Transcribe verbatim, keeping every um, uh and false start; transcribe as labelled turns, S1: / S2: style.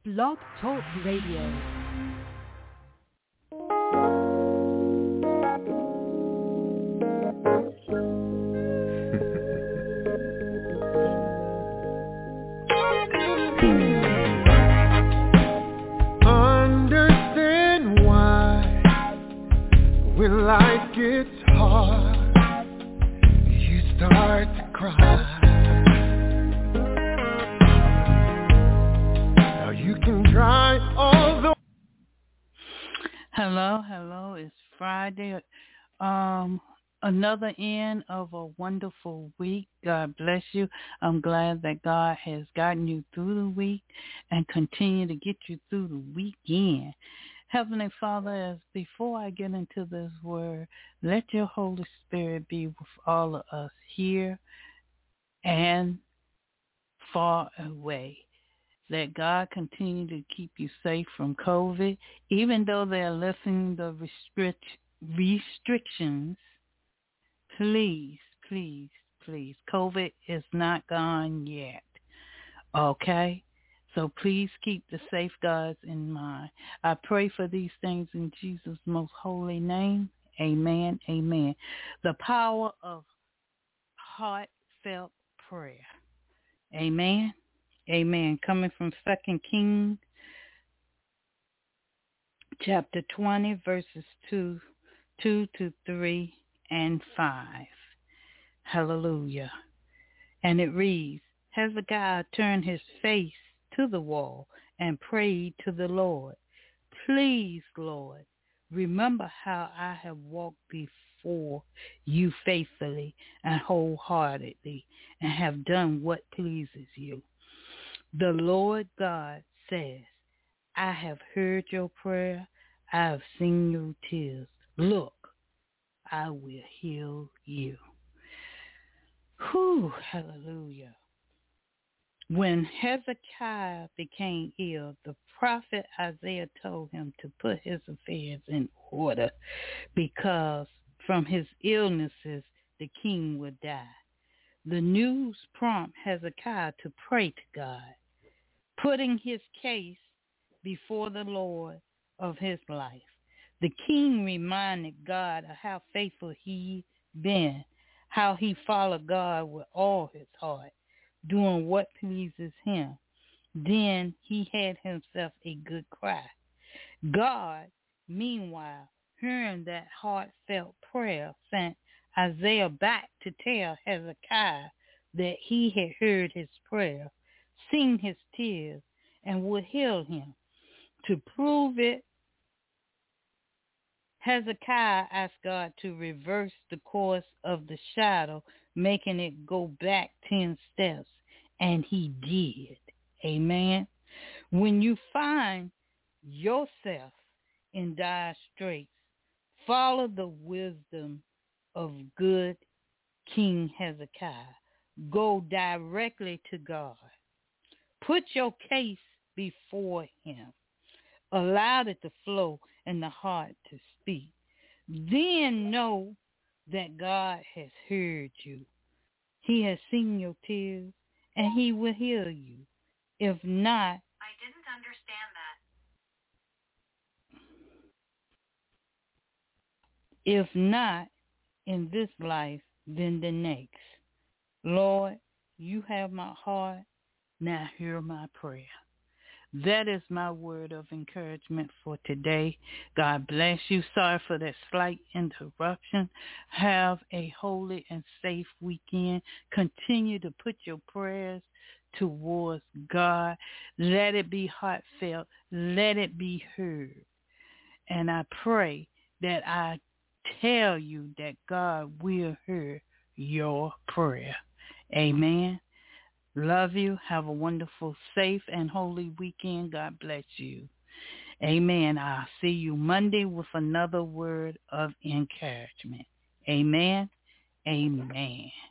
S1: Blog Talk Radio.
S2: Understand why when life gets hard, you start to cry. Now you can try all the.
S3: Hello, hello. It's Friday. Um, another end of a wonderful week. God bless you. I'm glad that God has gotten you through the week and continue to get you through the weekend. Heavenly Father, as before I get into this word, let your Holy Spirit be with all of us here and far away. Let God continue to keep you safe from COVID, even though they're lifting the restrict, restrictions. Please, please, please. COVID is not gone yet, okay? So please keep the safeguards in mind. I pray for these things in Jesus' most holy name. Amen, amen. The power of heartfelt prayer. Amen. Amen. Coming from Second Kings, chapter twenty, verses two, two to three and five. Hallelujah. And it reads, Hezekiah turned his face to the wall and prayed to the Lord. Please, Lord, remember how I have walked before you faithfully and wholeheartedly and have done what pleases you. The Lord God says, I have heard your prayer. I have seen your tears. Look, I will heal you. Whew, hallelujah. When Hezekiah became ill, the prophet Isaiah told him to put his affairs in order because from his illnesses the king would die. The news prompted Hezekiah to pray to God, putting his case before the Lord of his life. The king reminded God of how faithful he been, how he followed God with all his heart, doing what pleases him. Then he had himself a good cry. God, meanwhile, hearing that heartfelt prayer, sent Isaiah back to tell Hezekiah that he had heard his prayer, seen his tears, and would heal him. To prove it, Hezekiah asked God to reverse the course of the shadow, making it go back ten steps, and he did. Amen. When you find yourself in dire straits, follow the wisdom of good King Hezekiah. Go directly to God. Put your case before him. Allow it to flow and the heart to speak. Then know that God has heard you. He has seen your tears and he will heal you. If not,
S4: I didn't understand that.
S3: If not in this life, then the next. Lord, you have my heart. Now hear my prayer. That is my word of encouragement for today. God bless you. Sorry for that slight interruption. Have a holy and safe weekend. Continue to put your prayers towards God. Let it be heartfelt. Let it be heard. And I pray that I tell you that God will hear your prayer. Amen. Love you. Have a wonderful, safe, and holy weekend. God bless you. Amen. I'll see you Monday with another word of encouragement. Amen. Amen.